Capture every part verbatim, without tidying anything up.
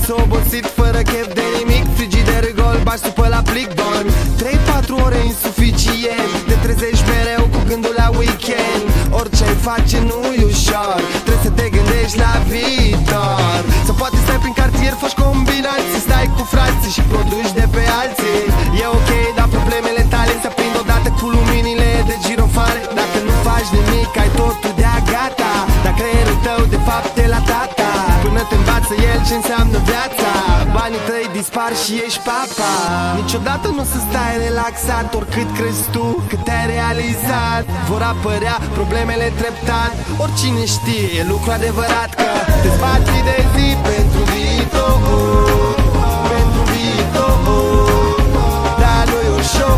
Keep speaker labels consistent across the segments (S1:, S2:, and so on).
S1: acasă obosit, fără chef de nimic. Frigider gol, bași supă la plic. Dormi trei patru ore insuficient, te trezești mereu cu gândul la weekend. Orice ai face nu-i ușor, trebuie să te gândești la viitor. Sau poate stai prin cartier, faci combinații, stai cu frații și produci de pe alții. E ok, dar problemele tale se aprind odată cu luminile de girofare. Dacă nu faci nimic, ai totul de-a gata, dar creierul tău de fapt te la tata, până te învață el ce înseamnă viața. Banii tăi dispar și ești papa. Niciodată nu o să stai relaxat, oricât crezi tu că te-ai realizat. Vor apărea problemele treptat, oricine știe, e lucru adevărat că te zbați zi de zi pentru viitor, pentru viitor. Dar nu e ușor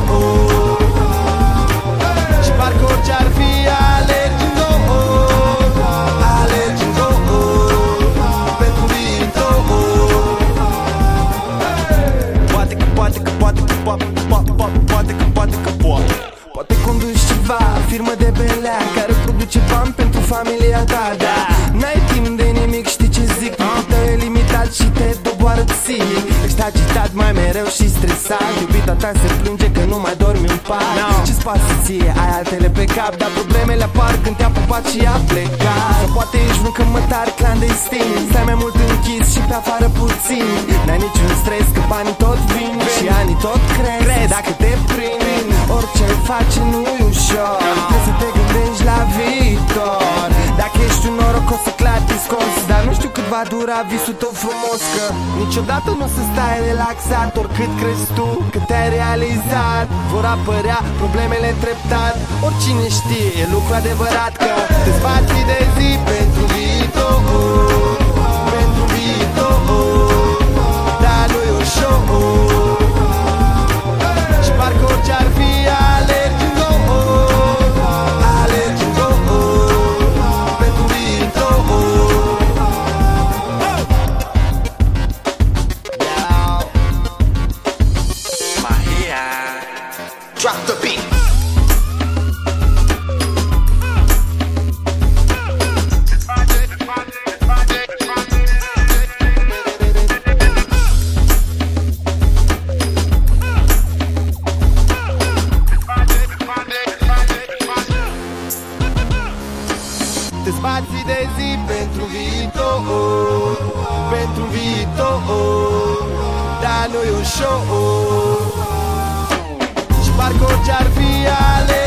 S1: și parcă orice ar fi alergi în două, alergi în două pentru viitor. Poate că, poate că, poate că, poate că, poate că, poate că, poate Poate conduci ceva, firmă de belea care produce bani pentru familia ta, da. N-ai timp de nimic, știi ce zic? Timpul tău e limitat și te doboară psihic. Ești agitat mai mereu și stresat, iubita ta se plânge că nu mai dormi în pat. no. Ce-ți pasă ție? Ai altele pe cap, dar problemele apar când te-a pupat și a plecat. Sau poate ești un cămătar clandestin, stai mai mult închis și pe afară puțin. N-ai niciun stres că banii tot vin și anii tot cresc. Dacă te prind, orice ai face nu-i ușor, trebuie să te gândești la viitor. Dacă ești un norocos să clar te scoți, dar nu știu cât va dura visul tău frumos, că niciodată nu o să stai relaxat, oricât crezi tu că te-ai realizat. Vor apărea problemele treptat, oricine știe, e lucru adevărat că te zbați zi de zi pentru viitor, pentru viitor. Dar nu e ușor și parcă orice ar fi alergi în două, alergi în două pentru viitor.
S2: Magia.
S1: Drop the beat. Te zbați zi de zi pentru viitor, pentru viitor. Dar nu e ușor și parcă orice ar fi ale